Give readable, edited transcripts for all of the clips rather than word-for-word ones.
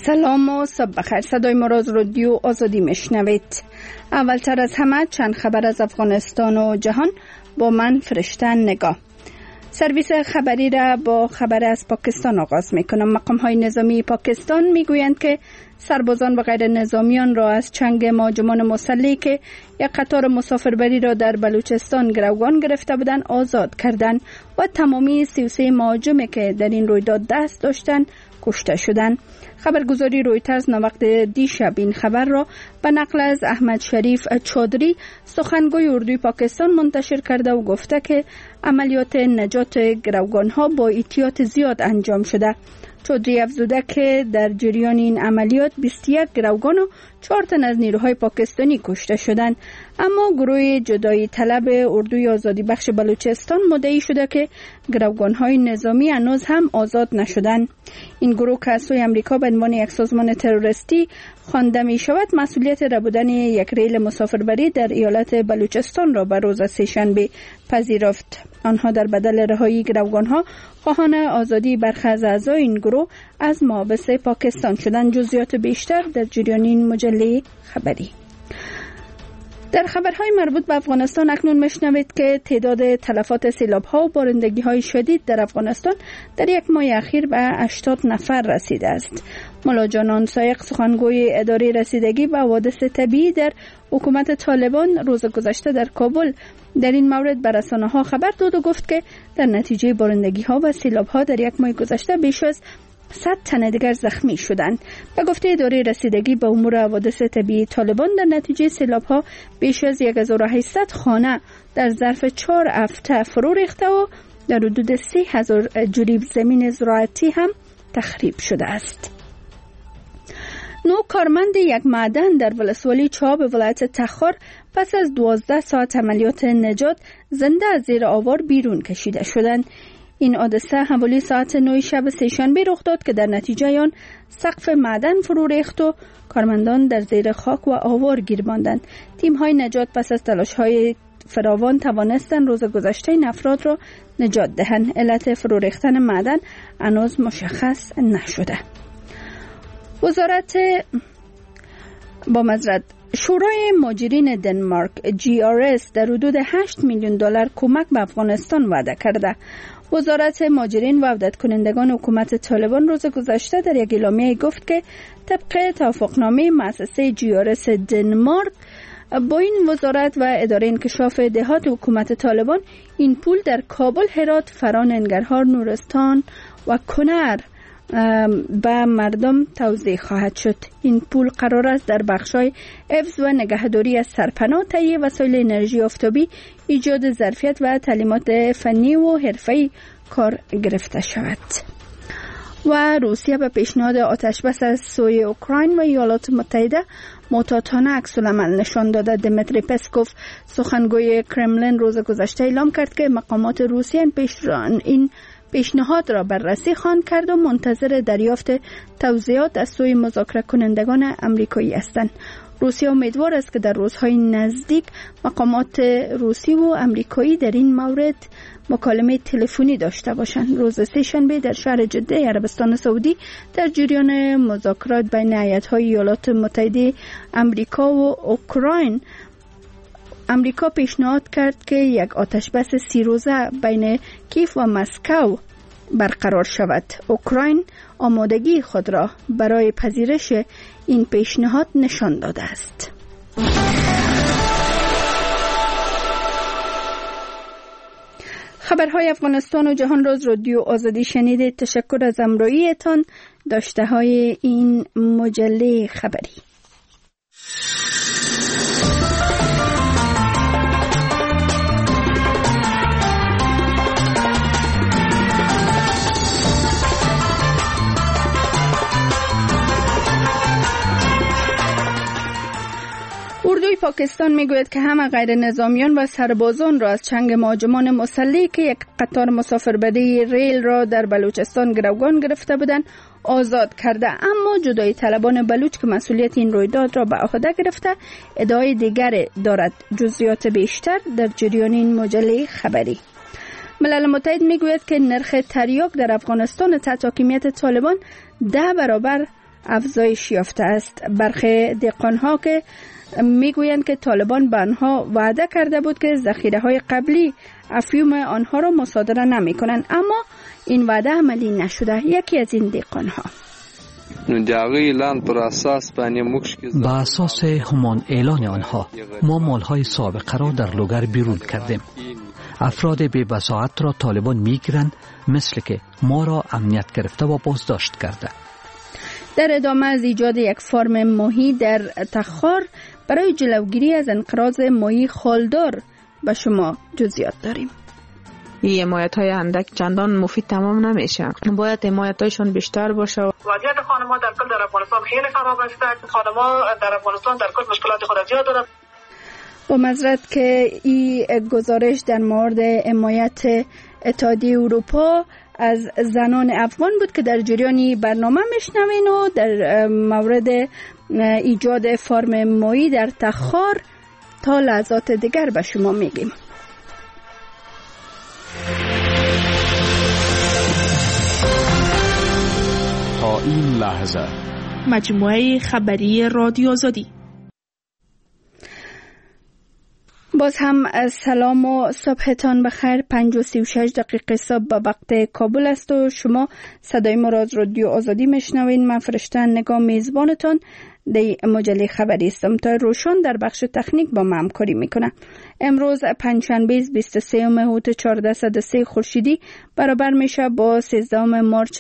سلام و صبح بخیر. صدای ما را از رادیو آزادی میشنوید. اولتر از همه چند خبر از افغانستان و جهان با من فرشته نگاه. سرویس خبری را با خبر از پاکستان آغاز میکنم. مقام های نظامی پاکستان میگویند که سربازان و غیر نظامیان را از چنگ مهاجمان مسلح که یک قطار مسافربری را در بلوچستان گروگان گرفته بودند آزاد کردند و تمامی 33 مهاجمی که در این رویداد دست داشتند کشته شدند. خبرگزاری رویترز ناوقت دیشب این خبر را به نقل از احمد شریف چودری سخنگوی اردوی پاکستان منتشر کرده و گفته که عملیات نجات گروگانها با احتیاط زیاد انجام شده. چودری افزوده که در جریان این عملیات 21 گروگان و 4 تن از نیروهای پاکستانی کشته شدند، اما گروه جدایی طلب اردوی آزادی بخش بلوچستان مدعی شده که گروگانهای نظامی هنوز هم آزاد نشدند. این گروه که از سوی امریکا به عنوان یک سازمان تروریستی خوانده می شود مسئولیت ربودن یک ریل مسافربری در ایالت بلوچستان را به روز سه‌شنبه پذیرفت. آنها در بدل رهایی گروگانها خواهان آزادی برخی از اعضای این گروه از محابس پاکستان شدند. جزئیات بیشتر در جریان این مجله خبری. در خبرهای مربوط به افغانستان اکنون میشنوید که تعداد تلفات سیلاب‌ها و بارندگی‌های شدید در افغانستان در یک ماه اخیر به 80 نفر رسیده است. ملا جانان سایق سخنگوی اداره رسیدگی به حوادث طبیعی در حکومت طالبان روز گذشته در کابل در این مورد به رسانه‌ها خبر داد و گفت که در نتیجه بارندگی‌ها و سیلاب‌ها در یک ماه گذشته بیش از 100 تن دیگر زخمی شدند. به گفته اداره رسیدگی به امور حوادث طبیعی طالبان در نتیجه سیلاب‌ها بیش از 1800 خانه در ظرف 4 هفته فرو ریخته و در حدود 3000 جریب زمین زراعتی هم تخریب شده است. 9 کارمند یک معدن در ولسوالی چاب ولایت تخار پس از 12 ساعت عملیات نجات زنده از زیر آوار بیرون کشیده شدند. این حادثه حوالی ساعت 9 شب سه‌شنبه رخ داد که در نتیجه آن سقف معدن فرو ریخت و کارمندان در زیر خاک و آوار گیر ماندند. تیم‌های نجات پس از تلاش‌های فراوان توانستند روز گذشته این افراد را نجات دهند. علت فرو ریختن معدن هنوز مشخص نشده. شورای مهاجرین دنمارک GRS در حدود 8 میلیون دلار کمک به افغانستان وعده کرده. وزارت مهاجرین و عودت کنندگان حکومت طالبان روز گذشته در یک اعلامیه گفت که طبق توافقنامه مؤسسه GRS دنمارک با این وزارت و اداره انکشاف دهات حکومت طالبان این پول در کابل، هرات، فران، ننگرهار، نورستان و کنر به مردم توزیع خواهد شد. این پول قرار است در بخش‌های حفظ و نگهداری از سرپناه، تهیه وسایل انرژی آفتابی، ایجاد ظرفیت و تعلیمات فنی و حرفه‌ای کار گرفته شود. و روسیه به پیشنهاد آتشبس از سوی اوکراین و ایالات متحده محتاطانه عکس‌العمل نشان داده. دمیتری پسکوف سخنگوی کرملین روز گذشته اعلام کرد که مقامات روسیه این پیشنهاد را بررسی خواهند کرد و منتظر دریافت توضیحات از سوی مذاکره کنندگان آمریکایی هستند. روسیه امیدوار است که در روزهای نزدیک مقامات روسی و آمریکایی در این مورد مکالمه تلفنی داشته باشند. روز سه‌شنبه در شهر جده عربستان سعودی در جریان مذاکرات بین هیئت‌های ایالات متحده آمریکا و اوکراین امریکا پیشنهاد کرد که یک آتشبس 30 روزه بین کیف و مسکو برقرار شود. اوکراین آمادگی خود را برای پذیرش این پیشنهاد نشان داده است. خبرهای افغانستان و جهان را از رادیو آزادی شنیدید. تشکر از همراهیتان. داشته های این مجله خبری. اردوی پاکستان میگوید که همه غیر نظامیان و سربازان را از چنگ مهاجمان مسلح که یک قطار مسافربری ریل را در بلوچستان گروگان گرفته بودند آزاد کرده، اما جدایی طلبان بلوچ که مسئولیت این رویداد را به عهده گرفته ادعای دیگر دارد. جزئیات بیشتر در جریان این مجله خبری. ملل متحد میگوید که نرخ تریاک در افغانستان تحت حاکمیت طالبان 10 برابر افزایش یافته است. برخی دهقان‌ها که میگویند که طالبان به آنها وعده کرده بود که ذخیره‌های قبلی افیون آنها را مصادره نمی‌کنند، اما این وعده عملی نشده. یکی از این دهقان‌ها: با اساس همان اعلان آنها ما مالهای سابقه را در لوگر بیرون کردیم. افراد بی بصاحت را طالبان میگیرند، مثل که ما را امنیت گرفته و بازداشت کرده. در ادامه از ایجاد یک فارم ماهی در تخار برای جلوگیری از انقراض ماهی خالدار به شما جزئیات داریم. این حمایت‌های اندک چندان مفید تمام نمیشه، باید حمایت‌هایشون بیشتر باشه. وضعیت خانم‌ها در کل در افغانستان خیلی خراب است. خانم‌ها در افغانستان در کل مشکلات خود زیاد دارند. با معذرت که این گزارش در مورد حمایت اتحادیه اروپا از زنان افغان بود که در جریان برنامه میشنوین و در مورد ایجاد فارم ماهی در تخار تا لحظات دیگر به شما میگیم. تا این لحظه مجموعه خبری رادیو آزادی. باز هم سلام و صبحتان بخیر. 5:36 صبح به وقت کابل است و شما صدای ما را از رادیو آزادی میشنوین. من فرشته نگاه میزبانتان در مجله خبری هستم. تا روشن در بخش تکنیک با من همکاری میکنه. امروز پنجشنبه 23 مهر 1403 خورشیدی برابر میشه با 13 مارس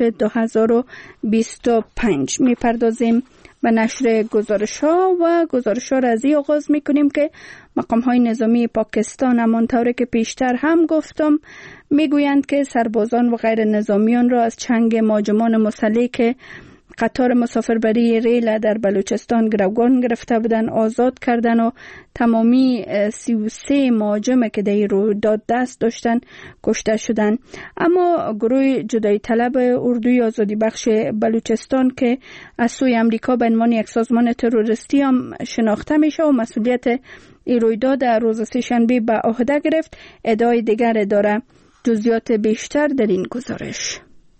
2025. میپردازیم و نشر گزارش ها را از این آغاز میکنیم که مقام های نظامی پاکستان همانطور که پیشتر هم گفتم میگویند که سربازان و غیر نظامیان را از چنگ مهاجمان مسلح که قطار مسافربری ریل در بلوچستان گروگان گرفته بودن آزاد کردن و تمامی 33 مهاجم که در رویداد دست داشتن کشته شدن. اما گروه جدایی طلب اردوی آزادی بخش بلوچستان که از سوی امریکا به عنوان یک سازمان تروریستی هم شناخته میشه و مسئولیت این رویداد در روز سه‌شنبه به عهده گرفت، ادعای دیگر داره. جزئیات بیشتر در این گزارش.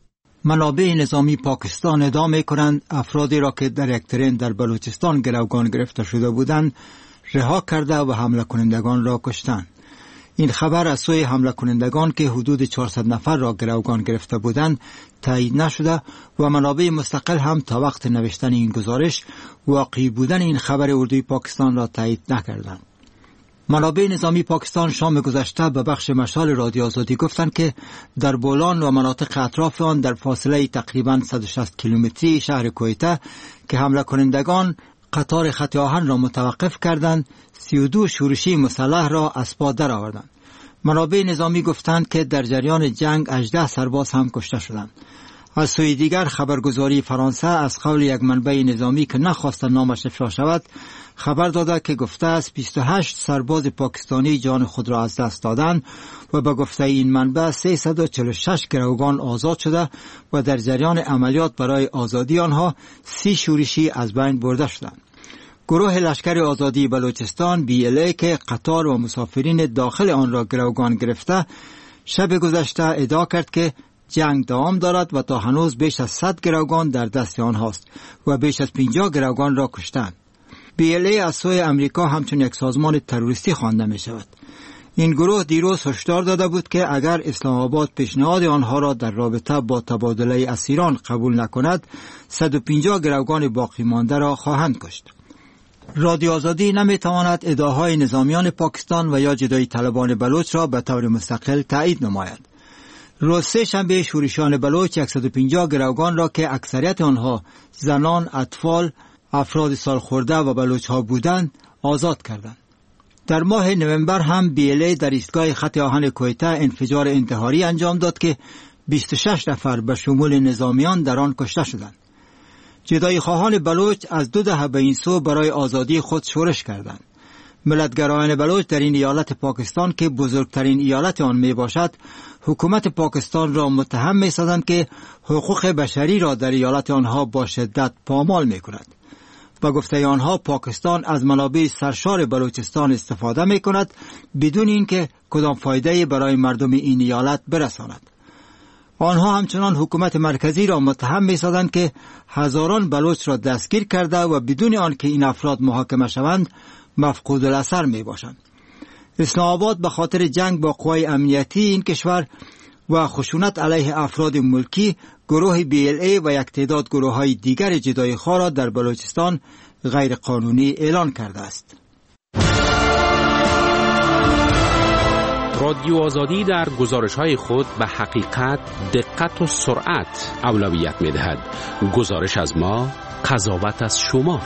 منابع نظامی پاکستان ادعا می‌کنند افرادی را که در یک ترین در بلوچستان گروگان گرفته شده بودند رها کرده و حمله کنندگان را کشتند. این خبر از سوی حمله کنندگان که حدود 400 نفر را گروگان گرفته بودند تایید نشده و منابع مستقل هم تا وقت نوشتن این گزارش واقعی بودن این خبر اردوی پاکستان را تایید نکردند. منابع نظامی پاکستان شام گذشته به بخش مشال رادیو آزادی گفتند که در بولان و مناطق اطراف آن در فاصله تقریباً 160 کیلومتری شهر کویته که حمله کنندگان قطار خط آهن را متوقف کردند 32 شورشی مسلح را از پا درآوردند. منابع نظامی گفتند که در جریان جنگ 18 سرباز هم کشته شدند. از سوی دیگر خبرگزاری فرانسه از قول یک منبع نظامی که نخواست نامش افشا شود خبر داده که گفته است 28 سرباز پاکستانی جان خود را از دست دادند و به گفته این منبع 346 گروگان آزاد شده و در جریان عملیات برای آزادی آنها 30 شورشی از بین برده شدند. گروه لشکر آزادی بلوچستان BLA که قطار و مسافرین داخل آن را گروگان گرفته شب گذشته ادعا کرد که جنگ دوام دارد و تا هنوز بیش از 100 گروگان در دست آنهاست و بیش از 50 گروگان را کشتند. BLA از سوی امریکا همچون یک سازمان تروریستی خوانده می شود. این گروه دیروز هشدار داده بود که اگر اسلام آباد پیشنهاد آنها را در رابطه با تبادله اسیران قبول نکند 150 گروگان باقی مانده را خواهند کشت. رادیو آزادی نمیتواند ادعاهای نظامیان پاکستان و یا جدایی طلبان بلوچ را به طور مستقل تایید نماید. روز سه‌شنبه شورشیان بلوچ 150 گروگان را که اکثریت آنها زنان، اطفال، افراد سالخورده و بلوچ ها بودند آزاد کردند. در ماه نوامبر هم BLA در ایستگاه خط آهن کویته انفجار انتحاری انجام داد که 26 نفر به شمول نظامیان در آن کشته شدند. جدایی خواهان بلوچ از 2 دهه به این سو برای آزادی خود شورش کردند. ملتگرایان بلوچ در این ایالت پاکستان که بزرگترین ایالت آن می باشد حکومت پاکستان را متهم می سازند که حقوق بشری را در ایالت آنها با شدت پامال می کند. با گفته آنها پاکستان از منابع سرشار بلوچستان استفاده می کند بدون اینکه کدام فایده برای مردم این ایالت برساند. آنها همچنان حکومت مرکزی را متهم می‌سازند که هزاران بلوچ را دستگیر کرده و بدون آنکه این افراد محاکمه شوند مفقود الاثر میباشند. اسلام آباد به خاطر جنگ با قوای امنیتی این کشور و خشونت علیه افراد ملکی گروه BLA و یک تعداد گروه‌های دیگر جدایی‌خواه را در بلوچستان غیر قانونی اعلان کرده است. رادیو آزادی در گزارش‌های خود به حقیقت، دقت و سرعت اولویت می‌دهد. گزارش از ما، قضاوت از شما.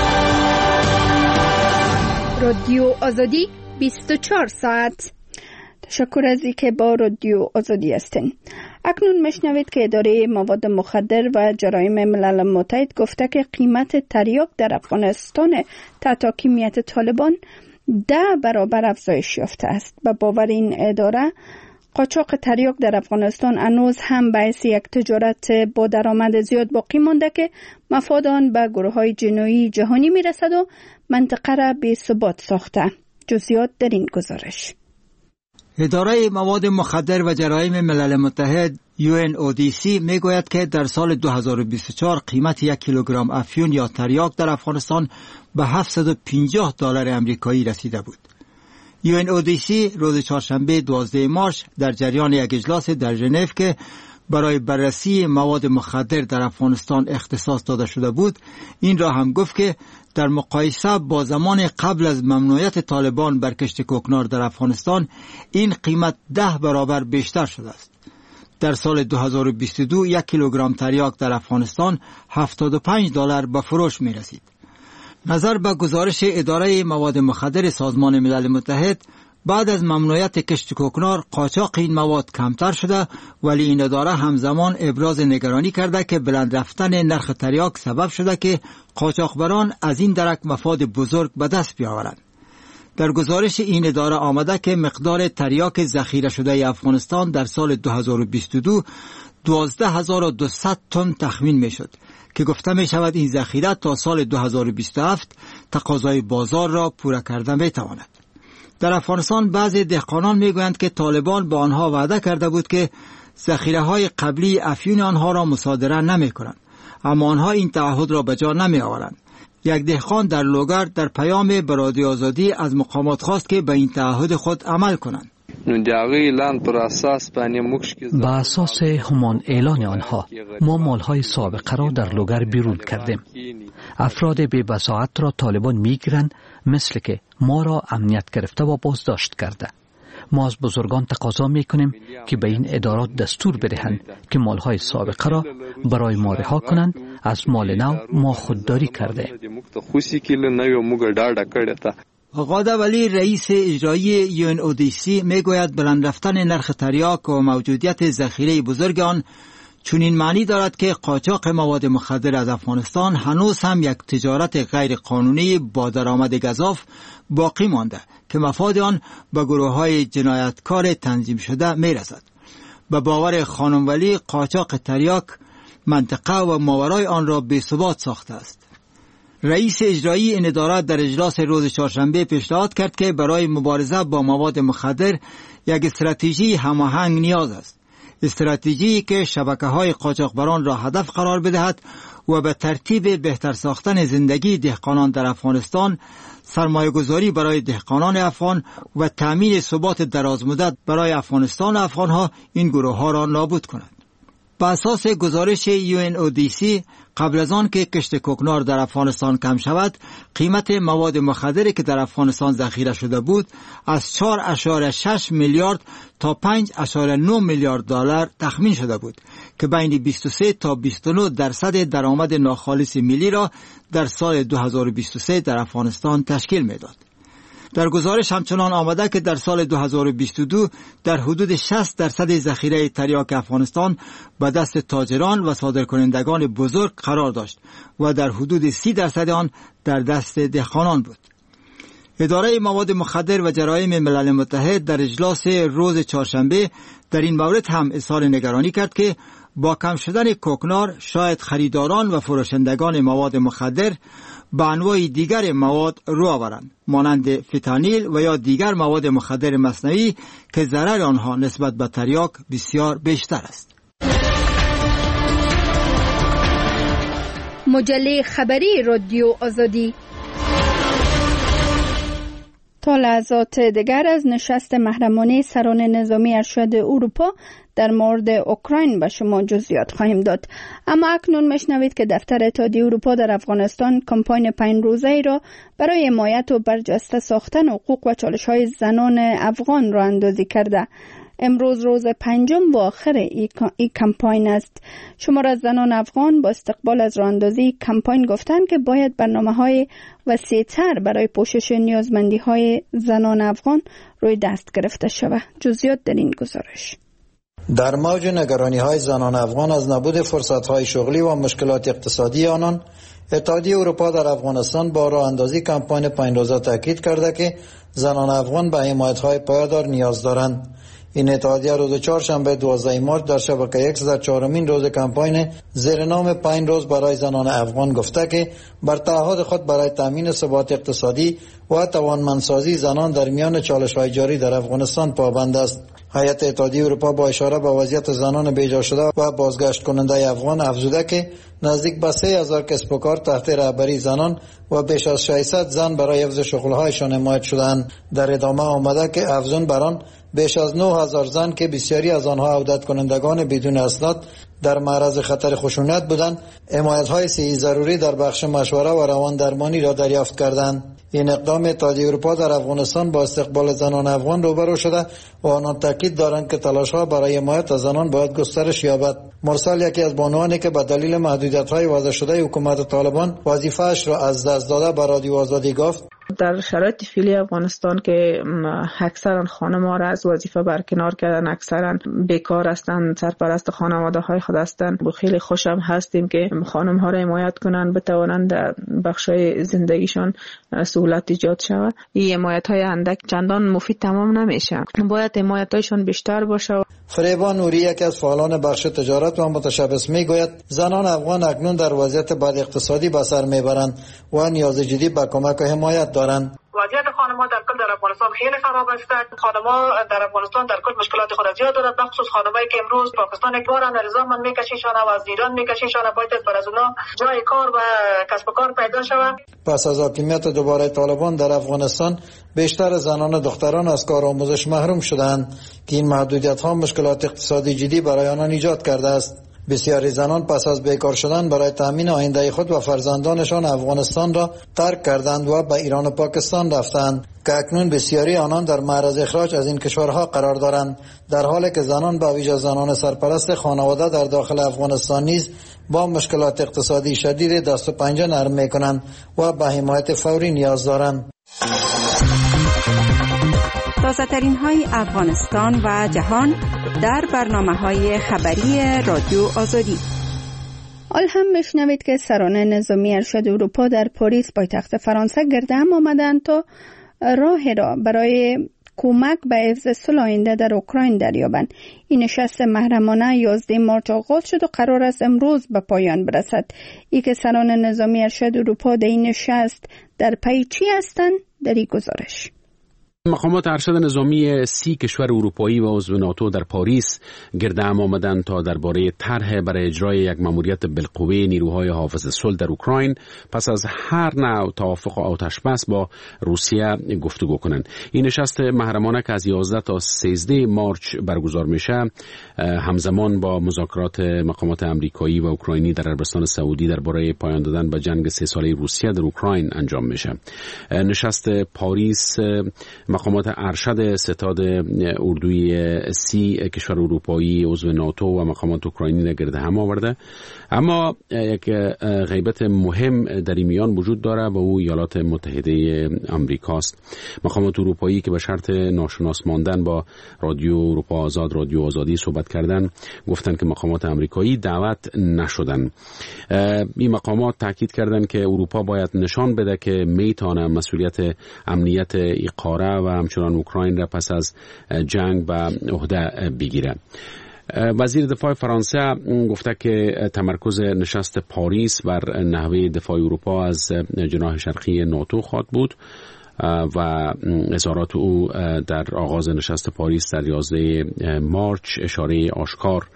رادیو آزادی 24 ساعت. تشکر از اینکه با رادیو آزادی هستین. اکنون میشنوید که اداره مواد مخدر و جرایم ملل متحد گفته که قیمت تریاک در افغانستان تحت حاکمیت طالبان 10 برابر افزایش یافته است. به باور این اداره قاچاق تریاک در افغانستان هنوز هم باعث یک تجارت با درآمد زیاد باقی مانده که مفاد آن به گروه‌های جنایی جهانی میرسد و منطقه را بی ثبات ساخته. جزئیات در این گزارش. اداره مواد مخدر و جرایم ملل متحد UNODC میگوید که در سال 2024 قیمت 1 کیلوگرم افیون یا تریاک در افغانستان به $750 امریکایی رسیده بود. UNODC روز چهارشنبه 12 مارس در جریان یک اجلاس در ژنو که برای بررسی مواد مخدر در افغانستان اختصاص داده شده بود، این را هم گفت که در مقایسه با زمان قبل از ممنوعیت طالبان بر کشت کوکنار در افغانستان این قیمت 10 برابر بیشتر شده است. در سال 2022 1 کیلوگرم تریاک در افغانستان $75 به فروش می رسید. نظر به گزارش اداره مواد مخدر سازمان ملل متحد، بعد از ممنوعیت کشت کوکنار قاچاق این مواد کمتر شده، ولی این اداره همزمان ابراز نگرانی کرده که بلند رفتن نرخ تریاک سبب شده که قاچاقبران از این درک مفاد بزرگ به دست بیاورند. در گزارش این اداره آمده که مقدار تریاک ذخیره شده افغانستان در سال 2022 12,200 تن تخمین می شد که گفته می شود این ذخیره تا سال 2027 تقاضای بازار را پورا کرده می تواند. در افغانستان بعضی دهقانان می گویند که طالبان با آنها وعده کرده بود که ذخیره های قبلی افیون آنها را مصادره نمی کنند، اما آنها این تعهد را به جا نمی آورند. یک دهقان در لوگر در پیام به رادیو آزادی از مقامات خواست که به این تعهد خود عمل کنند. با اساس همان اعلان آنها ما مالهای سابقه را در لوگر بیرون کردیم. افراد بی بصاحت را طالبان میگیرند، مثل که ما را امنیت گرفته و بازداشت کرده. ما از بزرگان تقاضا میکنیم که به این ادارات دستور بدهند که مالهای سابقه را برای ما رها کنند. از مال نو ما خودداری کرده. آقا ولی رئیس اجرایی UNODC میگوید بلند رفتن نرخ تریاک و موجودیت ذخیره بزرگ آن چنین معنی دارد که قاچاق مواد مخدر از افغانستان هنوز هم یک تجارت غیر قانونی با درآمد گزاف باقی مانده که مفاد آن به گروه‌های جنایتکار تنظیم شده میرسد. به باور خانم ولی قاچاق تریاک منطقه و ماورای آن را بی‌ثبات ساخته است. رئیس اجرایی این اداره در اجلاس روز چهارشنبه پیشنهاد کرد که برای مبارزه با مواد مخدر یک استراتژی هماهنگ نیاز است. استراتژی که شبکه‌های قاچاقبران را هدف قرار بدهد و به ترتیب بهتر ساختن زندگی دهقانان در افغانستان، سرمایه‌گذاری برای دهقانان افغان و تامین ثبات درازمدت برای افغانستان و افغان‌ها این گروه‌ها را نابود کند. بر اساس گزارش UNODC قبل از آن که کشت کوکنار در افغانستان کم شود، قیمت مواد مخدری که در افغانستان ذخیره شده بود از 4.6 میلیارد تا 5.9 میلیارد دلار تخمین شده بود که بین 23 تا 29% درآمد ناخالص ملی را در سال 2023 در افغانستان تشکیل میداد. در گزارش همچنان آمده که در سال 2022 در حدود 60% ذخیره تریاک افغانستان به دست تاجران و صادرکنندگان بزرگ قرار داشت و در حدود 30% آن در دست دهقانان بود. اداره مواد مخدر و جرایم ملل متحد در اجلاس روز چهارشنبه در این مورد هم اظهار نگرانی کرد که با کم شدن کوکنار شاید خریداران و فروشندگان مواد مخدر به انواع دیگر مواد رو آورند، مانند فتانیل و یا دیگر مواد مخدر مصنوعی که ضرر آنها نسبت به تریاک بسیار بیشتر است. مجله خبری رادیو آزادی. تا لحظات دیگر از نشست محرمانه سران نظامی ارشد اروپا در مورد اوکراین به شما جزئیات خواهیم داد. اما اکنون میشنوید که دفتر اتحادیه اروپا در افغانستان کمپاین 5 روزه‌ای را برای حمایت و برجسته ساختن حقوق و چالش‌های زنان افغان راه اندازی کرده. امروز روز 5 و آخر این کمپاین است. شمار از زنان افغان با استقبال از راه اندازی کمپاین گفتند که باید برنامه‌های وسیع‌تر برای پوشش نیازمندی‌های زنان افغان روی دست گرفته شود. جزئیات در این گزارش. در موج نگرانی‌های زنان افغان از نبود فرصت‌های شغلی و مشکلات اقتصادی آنان، اتحادیه اروپا در افغانستان با راه اندازی کمپاین 5 روزه تاکید کرده که زنان افغان به حمایت‌های پایدار نیاز دارند. این اتحادیه روز چهارشنبه 12 مارس در شبکه X در 4مین روز کمپاین زیر نام 5 روز برای زنان افغان گفته که بر تعهد خود برای تامین ثبات اقتصادی و توانمندسازی زنان در میان چالش‌های جاری در افغانستان پابند است. هیئت اتحادیه اروپا با اشاره به وضعیت زنان بیجا شده و بازگشت کننده افغان افزوده که نزدیک به 3000 کسب و کار تحت رهبری زنان و بیش از 600 زن برای حفظ شغل‌هایشان حمایت شدند. در ادامه آمده که افزون بر آن بیش از 9000 زن که بسیاری از آنها عودت کنندگان بدون اسناد در معرض خطر خشونت بودند، حمایت‌های صحی ضروری در بخش مشوره و روان درمانی را دریافت کردند. این اقدام اتحادیه اروپا در افغانستان با استقبال زنان افغان روبرو شده و آنان تاکید دارند که تلاش‌ها برای حمایت از زنان باید گسترش یابد. مرسل یکی از بانوانی که به دلیل محدودیت‌های وضع شده حکومت طالبان وظیفه‌اش را از دست داده به رادیو آزادی گفت: در شرایط فعلی افغانستان که اکثرا خانم‌ها را از وظیفه برکنار کردن، اکثرا بیکار هستند، سرپرست خانواده‌های خود هستند، خیلی خوشم هستیم که خانم‌ها را حمایت کنند، بتوانند در بخش‌های زندگیشان سهولت ایجاد شود. این حمایت‌های اندک چندان مفید تمام نمیشه، باید حمایت‌هایشان بیشتر باشه. فریبا نوری یکی از فعالان بخش تجارت و متشبث میگوید زنان افغان اکنون در وضعیت بد اقتصادی به سر میبرند و نیاز جدی به کمک و حمایت دارند. وضعیت خانم‌ها در کل در افغانستان خیلی خراب است. خانم‌ها در افغانستان در کل مشکلات خود زیاد دارند، بخصوص خانمایی که امروز پاکستان باران نظام میکشیشان و از ایران میکشیشان، باید بر از اونها جای کار و کسب و کار پیدا شود. پس از حاکمیت دوباره طالبان در افغانستان بیشتر زنان و دختران از کار آموزش محروم شدند که این محدودیت‌ها مشکلات اقتصادی جدی برای آنان ایجاد کرده است. بسیاری زنان پس از بیکار شدن برای تامین آینده خود و فرزندانشان افغانستان را ترک کردند و به ایران و پاکستان رفتند که اکنون بسیاری آنان در معرض اخراج از این کشورها قرار دارند، در حالی که زنان به ویژه زنان سرپرست خانواده در داخل افغانستان نیز با مشکلات اقتصادی شدید دست و پنجه نرم می‌کنند و به حمایت فوری نیاز دارند. تازه‌ترین های افغانستان و جهان در برنامه‌های خبری رادیو آزادی. حال هم بشنوید که سران نظامی ارشد اروپا در پاریس پایتخت فرانسه گرد هم آمدند تا راه را برای کمک به حفظ صلح آینده در اوکراین دریابند. این نشست محرمانه 11 مارس آغاز شد و قرار است امروز به پایان برسد. ای که سران نظامی ارشد اروپا در این نشست در پی چی هستند در این گزارش. مقامات ارشد نظامی 30 کشور اروپایی و عضو ناتو در پاریس گرد هم آمدند تا درباره طرح برای اجرای یک ماموریت بالقوه نیروهای حافظ صلح در اوکراین پس از هر نوع توافق و آتش بس با روسیه گفتگو کنند. این نشست محرمانه که از 11 تا 13 مارس برگزار میشه همزمان با مذاکرات مقامات امریکایی و اوکراینی در عربستان سعودی درباره پایان دادن به جنگ 3 ساله روسیه در اوکراین انجام میشه. نشست پاریس مقامات ارشد ستاد اردوی 30 کشور اروپایی عضو ناتو و مقامات اوکراینی را گرد هم آورده، اما یک غیبت مهم در این میان وجود داره و او ایالات متحده آمریکاست. مقامات اروپایی که به شرط ناشناس ماندن با رادیو اروپا آزاد، رادیو آزادی صحبت کردن، گفتن که مقامات آمریکایی دعوت نشدن. این مقامات تاکید کردن که اروپا باید نشان بده که میتونه مسئولیت امنیت قاره و همچنان اوکراین را پس از جنگ به عهده بگیره. وزیر دفاع فرانسه گفته که تمرکز نشست پاریس بر نحوه دفاع اروپا از جناح شرقی ناتو خواهد بود و اظهارات او در آغاز نشست پاریس در 11 مارس اشاره آشکار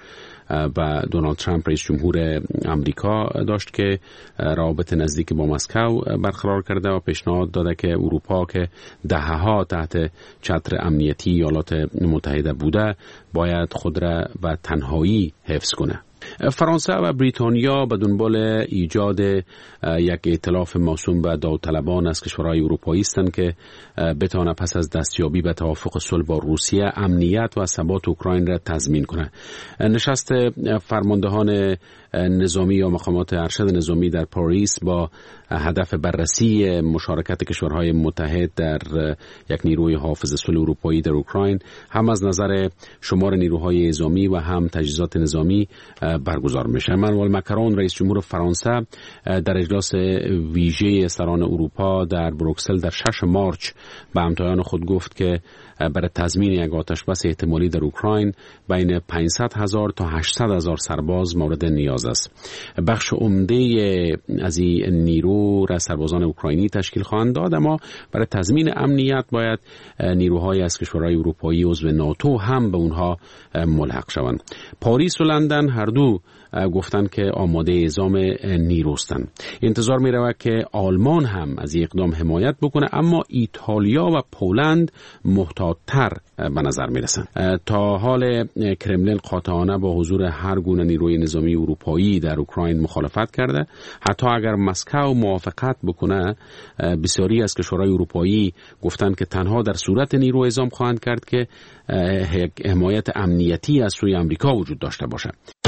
و دونالد ترامپ رئیس جمهور امریکا داشت که روابط نزدیک با مسکو برقرار کرده و پیشنهاد داده که اروپا که دهه‌ها تحت چتر امنیتی ایالات متحده بوده باید خود را به تنهایی حفظ کنه. فرانسه و بریتانیا به دنبال ایجاد یک ائتلاف موسوم به داوطلبان از کشورهای اروپایی هستند که بتونه پس از دستیابی به توافق صلح با روسیه امنیت و ثبات اوکراین را تضمین کنه. نشست فرماندهان نظامی یا مقامات ارشد نظامی در پاریس با هدف بررسی مشارکت کشورهای متحد در یک نیروی حافظ صلح اروپایی در اوکراین هم از نظر شمار نیروهای نظامی و هم تجهیزات نظامی برگزار میشه. امانوئل مکرون رئیس جمهور فرانسه در اجلاس ویژه سران اروپا در بروکسل در 6 مارچ به همتایان خود گفت که برای تضمین یک آتشبس احتمالی در اوکراین بین 500,000 تا 800,000 سرباز مورد نیاز است. بخش عمده از این نیرو را سربازان اوکراینی تشکیل خواهند داد، اما برای تضمین امنیت باید نیروهای از کشورهای اروپایی عضو ناتو هم به اونها ملحق شوند. پاریس و لندن هر دو گفتند که آماده اعزام نیروستند. انتظار می رود که آلمان هم از این اقدام حمایت بکنه، اما ایتالیا و پولند محتاط‌تر به نظر می رسند. تا حال کرملین قاطعانه با حضور هر گونه نیروی نظامی اروپایی در اوکراین مخالفت کرده. حتی اگر مسکو موافقت بکنه، بسیاری از کشورهای اروپایی گفتند که تنها در صورت نیرو اعزام خواهند کرد که حمایت امنیتی از سوی آمریکا وجود داشته باشه.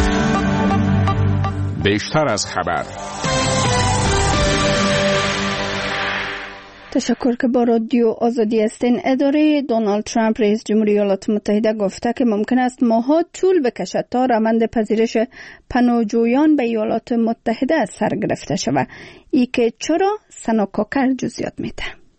بیشتر از خبر. تشکر که با رادیو آزادی هستین. اداره دونالد ترامپ رئیس جمهوری ایالات متحده گفته که ممکن است ماها طول بکشد تا روند پذیرش پناهجویان به ایالات متحده سر گرفته شود. ای که چرا سناکاکر جزئیات میده.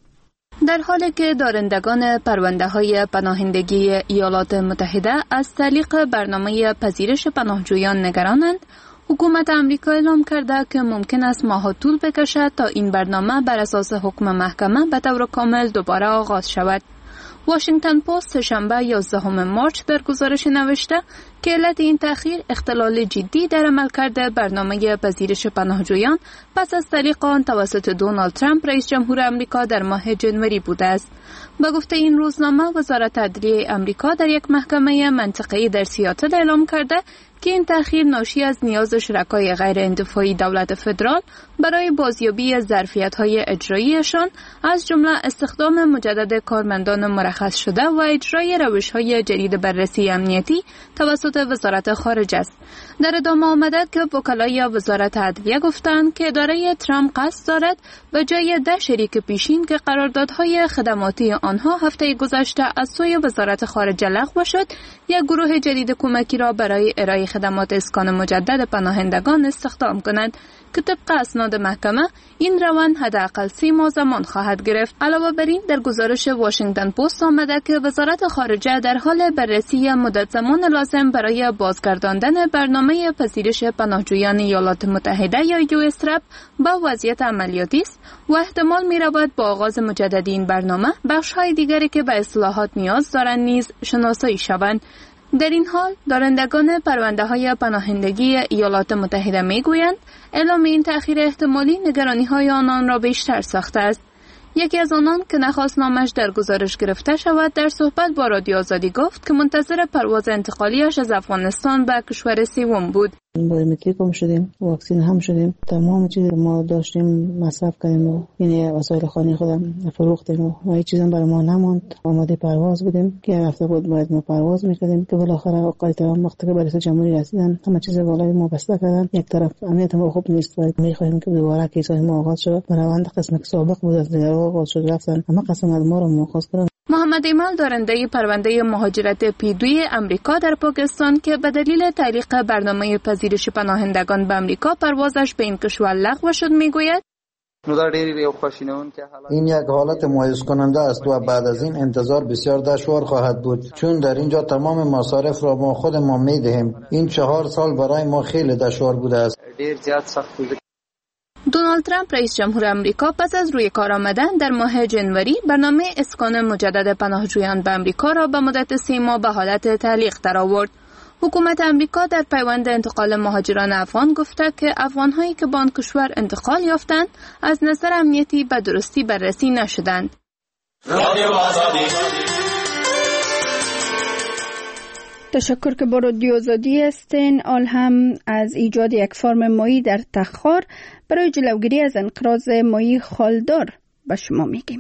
در حالی که دارندگان پرونده‌های پناهندگی ایالات متحده از طریق برنامه پذیرش پناهجویان نگرانند، حکومت آمریکا اعلام کرده که ممکن است ماه‌ها طول بکشد تا این برنامه بر اساس حکم محکمه به طور کامل دوباره آغاز شود. واشنگتن پست شنبه 11 مارچ در گزارش نوشته که علت این تأخیر اختلال جدی در عملکرد برنامه پذیرش پناهجویان پس از طریق آن توسط دونالد ترامپ رئیس جمهور آمریکا در ماه جنوری بوده است. به گفته این روزنامه، وزارت عدلیه آمریکا در یک محکمه منطقه‌ای در سیاتل اعلام کرده که این تأخیر ناشی از نیاز شرکای غیر اندفاعی دولت فدرال برای بازیابی ظرفیت‌های اجراییشان، از جمله استخدام مجدد کارمندان مرخص شده و اجرای روش‌های جدید بررسی امنیتی توسط وزارت خارجه است. در ادامه آمده که وکلای وزارت عدلیه گفتند که اداره ترامپ قصد دارد به جای 10 شریک پیشین که قراردادهای خدماتی آنها هفته گذشته از سوی وزارت خارجه لغو شد، یک گروه جدید کمکی را برای ارائه خدمات اسکان مجدد پناهندگان استخدام کنند که طبق اسناد محکمه این روند حداقل 30 ماه زمان خواهد گرفت. علاوه بر این، در گزارش واشنگتن پست آمده که وزارت خارجه در حال بررسی مدت زمان لازم برای بازگرداندن برنامه پذیرش پناهجویان ایالات متحده یا USRAP با وضعیت عملیاتی است و احتمال می‌رود با آغاز مجدد این برنامه بخش‌های دیگری که به اصلاحات نیاز دارند نیز شناسایی شوند. در این حال دارندگان پرونده‌های پناهندگی ایالات متحده می‌گویند اعلام این تأخیر احتمالی نگرانی‌های آنان را بیشتر ساخته است. یکی از آنان که نخواست نامش در گزارش گرفته شود در صحبت با رادیو آزادی گفت که منتظر پرواز انتقالیش از افغانستان به کشور سوم بود. بایومتریک هم شدیم، واکسین هم شدیم، تمام چیز ما داشتیم مصرف کردیم و این وسایل خانگی خودم فروختیم و هیچ چیزی برای ما نموند. آماده پرواز بودیم که هفته بود باید ما پرواز می‌کردیم که بالاخره آقای ترامپ وقتی که به رئیس جمهوری رسیدن همه چیز بالای ما بسته کردن. یک طرف امنیت ما خوب نیست و می‌خوایم که دوباره کیسای ما آغاز شود. روند قسم سابق بود از دیگر آغاز شد، رفتن همه قسم از ما رو مؤاخذه کردن. محمد ایمال دارنده پرونده مهاجرت P2 امریکا در پاکستان که به دلیل تعلیق برنامه پذیرش پناهندگان به امریکا پروازش به این کشور لغو شد میگوید این یک حالت مایوس کننده است و بعد از این انتظار بسیار دشوار خواهد بود، چون در اینجا تمام مصارف را ما خودمان میدهیم. این 4 سال برای ما خیلی دشوار بوده است. دونالد ترامپ رئیس جمهور آمریکا پس از روی کار آمدن در ماه جنوری برنامه اسکان مجدد پناهجویان به آمریکا را به مدت 3 ماه به حالت تعلیق درآورد. حکومت امریکا در پیوند انتقال مهاجران افغان گفته که افغان‌هایی که به آن کشور انتقال یافتند از نظر امنیتی به درستی بررسی نشدند. تشکر که با رادیو آزادی هستین. آل هم از ایجاد یک فارم ماهی در تخار برای جلوگیری از انقراض ماهی خالدار به شما میگیم.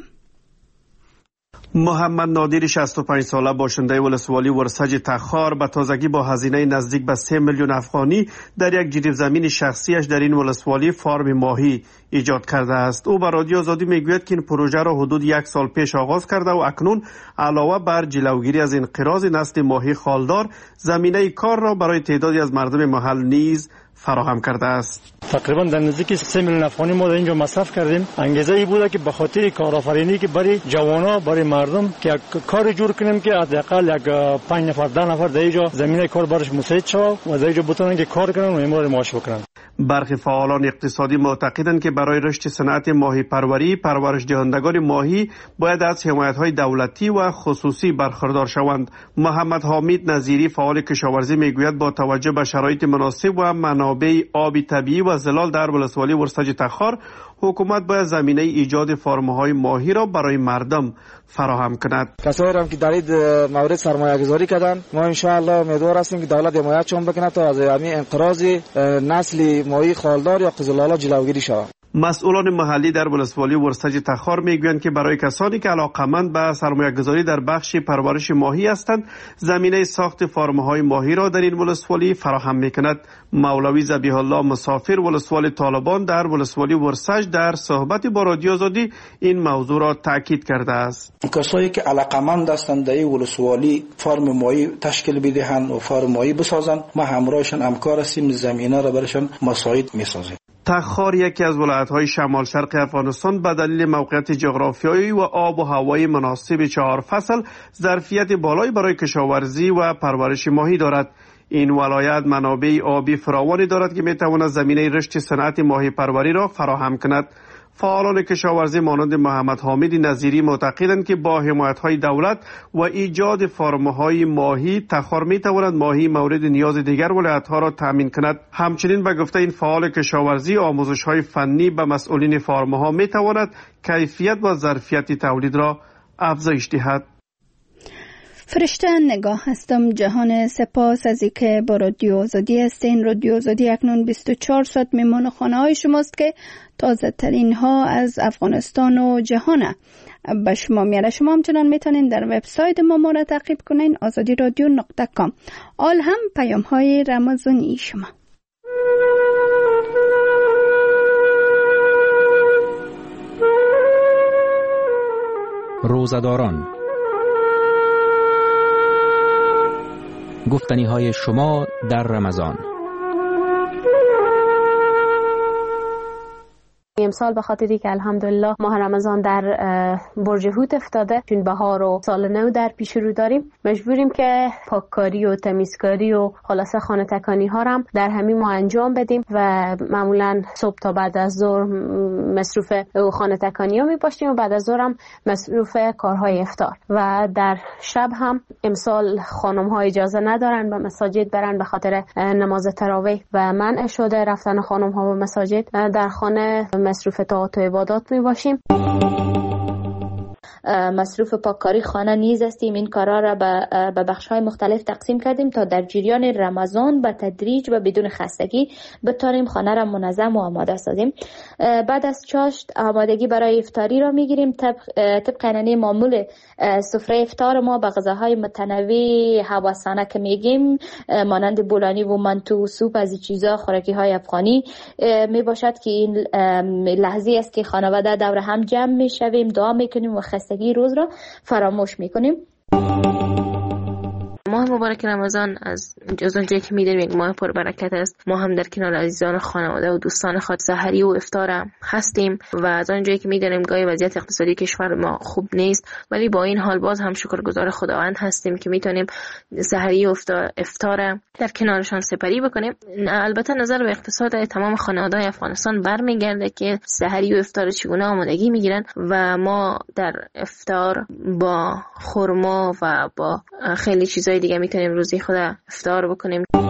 محمد نادری 65 ساله باشنده ولسوالی ورسج تخار به تازگی با هزینه نزدیک به 3 میلیون افغانی در یک جریب زمین شخصیش در این ولسوالی فارم ماهی ایجاد کرده است. او به رادیو آزادی میگوید که این پروژه را حدود 1 سال پیش آغاز کرده و اکنون علاوه بر جلوگیری از انقراض نسل ماهی خالدار، زمینه کار را برای تعدادی از مردم محل نیز فراهم کرده است. تقریبا در نزدیک 3 میلیون افغانی ما در اینجا مصرف کردیم. انگیزه ای بوده که به خاطر کارآفرینی که برای جوانا، برای مردم که کار جور کنیم که حداقل 5 نفر 10 نفر در اینجا زمینه کار برش مساعد شود و در اینجا بتونن که کار کنن و امرار معاش بکنن. برخی فعالان اقتصادی معتقدند که برای رشد صنعت ماهی پروری، پرورش دهندگان ماهی باید از حمایت‌های دولتی و خصوصی برخوردار شوند. محمد حامید نظیری فعال کشاورزی میگوید با توجه به شرایط مناسب و منابع آبی طبیعی و زلال در ولسوالی ورسج تخار، حکومت باید زمینه ایجاد فارم‌های ماهی را برای مردم فراهم کند. کسایی هم که در این مورد سرمایه‌گذاری کردن، ما ان شاء الله امیدوار هستیم که دولت حمایتشون بکنه تا از همین انقراض نسل ماهی خالدار یا قزل‌آلا جلوگیری شود. مسئولان محلی در ولسوالی ورسج تخار میگویند که برای کسانی که علاقه‌مند به سرمایه‌گذاری در بخش پرورش ماهی هستند، زمینه ساخت فارم‌های ماهی را در این ولسوالی فراهم می‌کند. مولوی ذبیح الله مسافر ولسوالی طالبان در ولسوالی ورسج در صحبت با رادیو آزادی این موضوع را تاکید کرده است. کسایی که علاقه‌مند هستند در این ولسوالی فارم ماهی تشکیل بدهند و فارم ماهی بسازند، ما همراهشان همکار هستیم، زمینه را برایشان مساعد می‌سازیم. تخار یکی از ولایت‌های شمال شرق افغانستان به دلیل موقعیت جغرافیایی و آب و هوای مناسب 4 فصل ظرفیت بالایی برای کشاورزی و پرورش ماهی دارد. این ولایت منابع آبی فراوانی دارد که می‌تواند زمینه رشد صنعت ماهی پروری را فراهم کند. فعالان کشاورزی مانند محمد حامید نظیری معتقدند که با حمایت‌های دولت و ایجاد فارم‌های ماهی، تخار می‌تواند ماهی مورد نیاز دیگر ولایت‌ها را تامین کند. همچنین به گفته این فعال کشاورزی، آموزش‌های فنی به مسئولین فارم‌ها می‌تواند کیفیت و ظرفیت تولید را افزایش دهد. فرشته نگاه هستم. جهان سپاس از اینکه با رادیو آزادی هستین. رادیو آزادی اکنون 24 ساعت میمان خانه های شماست که تازه ترین ها از افغانستان و جهان به شما میاره. شما همچنان میتونین در وبسایت ما را تعقیب کنین، azadiradio.com. آل هم پیام های رمضانی شما. روزداران، گفتنی های شما در رمضان. امسال به خاطری که الحمدلله ماه رمضان در برج حوت افتاده، چون بهار و سال نو در پیش رو داریم، مجبوریم که پاککاری و تمیزکاری و خلاصه خانه تکانی ها هم در همین ماه انجام بدیم و معمولا صبح تا بعد از ظهر مصروف خانه تکانی ها می باشیم و بعد از ظهر هم مصروف کارهای افطار. و در شب هم امسال خانم ها اجازه ندارن به مساجد برن به خاطر نماز تراویح و منع شده رفتن خانم ها به مساجد. در خانه مصروف طاعات و عبادات می باشیم. مصروف پاککاری خانه نیز هستیم. این کارا را به بخش‌های مختلف تقسیم کردیم تا در جریان رمضان به تدریج و بدون خستگی بتوانیم خانه را منظم و آماده سازیم. بعد از چاشت آمادگی برای افطاری را میگیریم. طبق عنعنه معمول سفره افطار ما به غذاهای متنوع هوسانه که میگیم، مانند بولانی و منتو و سوپ، از این چیزا خوراکی‌های افغانی می باشد که این لحظه است که خانواده دور هم جمع میشویم، دعا میکنیم و خستگی روز را فراموش میکنیم. ماه مبارک رمضان از اونجایی که میدونیم یک ماه پربرکت است، ما هم در کنار عزیزان خانواده و دوستان خود سحری و افطار هستیم و از اونجایی که میدونیم گاهی وضعیت اقتصادی کشور ما خوب نیست، ولی با این حال باز هم شکرگزار خداوند هستیم که میتونیم سحری و افطار در کنارشان سپری بکنیم. البته نظر به اقتصاد تمام خانواده‌های افغانستان برمیگرده که سحری و افطار چگونه آمادگی میگیرن و ما در افطار با خرما و با خیلی چیزای جای دیگه میتونیم روزی خود افطار بکنیم.